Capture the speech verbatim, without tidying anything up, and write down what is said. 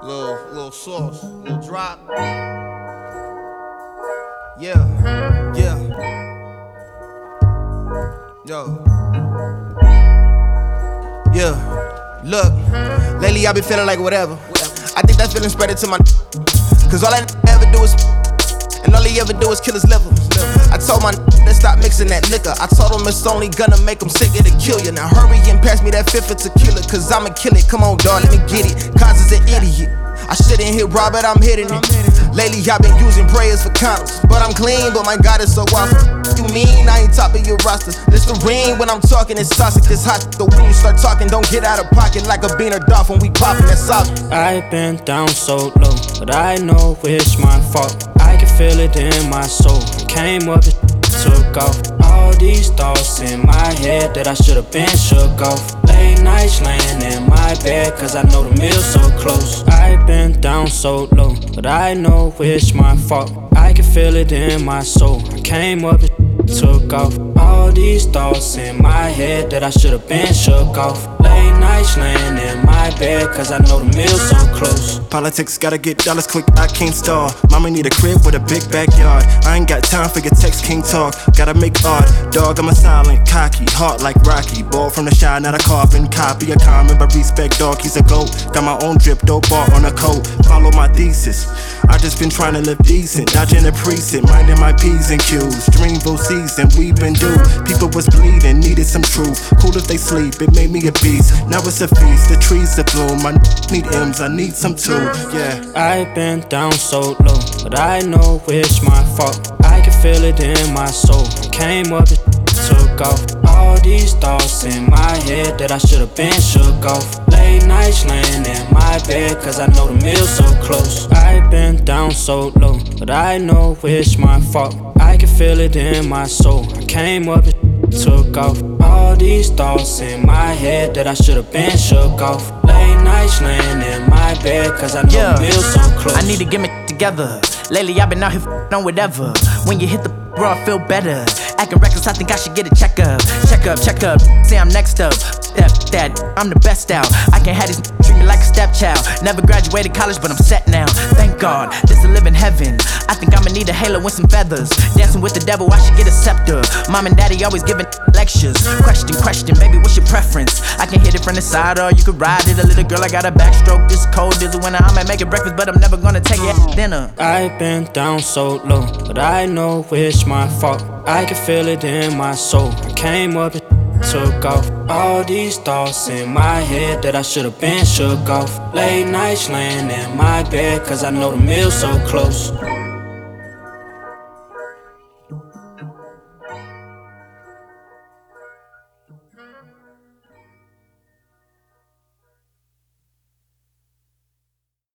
Little, little sauce, little drop. Yeah, yeah. Yo. Yeah. Look, lately I been feeling like whatever. I think that feeling spread it to my. Cause all I ever do is. And all he ever do is kill his liver. I told my to stop mixing that liquor. I told him it's only gonna make him sicker to kill you. Now hurry and pass me that fifth of tequila, cause I'ma kill it. Come on, dawg, let me get it. Cause is an idiot. I shouldn't hit Robert, I'm hitting it. Lately I've been using prayers for condoms, but I'm clean, but my God is so awesome. You mean I ain't top of your roster? Listerine when I'm talking, it's toxic, it's hot. So when you start talking, don't get out of pocket like a bean or dolph when we poppin', that's solid. I've been down so low, but I know it's my fault. I can feel it in my soul. Came up and took off. All these thoughts in my head that I should've been shook off. Late nights laying in my bed, cause I know the meal's so close. I've been down so low, but I know it's my fault. I can feel it in my soul. I came up and took off. All these thoughts in my head that I should've been shook off. Late nights laying in my bed, cause I know the meal's so close. Politics gotta get dollars quick, I can't stall. Mama need a crib with a big backyard. I ain't got time for your text king talk. Gotta make art, dog, I'm a silent, cocky, heart like Rocky. Ball from the shine, not a carbon copy. A common but respect, dog, he's a goat. Got my own drip, dope bar on a coat. Follow my thesis, I just been trying to live decent. Dodging the precinct, minding my P's and Q's. Dreamville season, we been due. People was bleeding, needed some truth. Cool if they sleep, it made me a beast. Now it's a feast, the trees that bloom. I need M's, I need some too, yeah. I've been down so low, but I know it's my fault. I can feel it in my soul. Came up and took off. All these thoughts in my head that I should've been shook off. Late nights laying in my bed, cause I know the meal's so close. I've been down so low, but I know it's my fault. I can feel it in my soul. I came up and took off. All these thoughts in my head that I should've been shook off. Late nights laying in my bed, cause I know yeah. the meal's so close. I need to get me together. Lately I've been out here f***ing on whatever. When you hit the bro, I feel better. Acting reckless, I think I should get a checkup. Check up, check up, say I'm next up. That, that, I'm the best out. I can't have these treat me like a stepchild. Never graduated college, but I'm set now. Thank God, this a living heaven. I think I'ma need a halo with some feathers. Dancing with the devil, I should get a scepter. Mom and daddy always giving lectures. Question, question, baby, what's your preference? I can hit it from the side or you could ride it. A little girl, I got a backstroke. This cold is the winter. I might make it breakfast, but I'm never gonna take it at dinner. I've been down so low, but I know it's my fault. I can feel it in my soul. I came up and took off. All these thoughts in my head that I should've been shook off. Late nights laying in my bed, cause I know the meal's so close.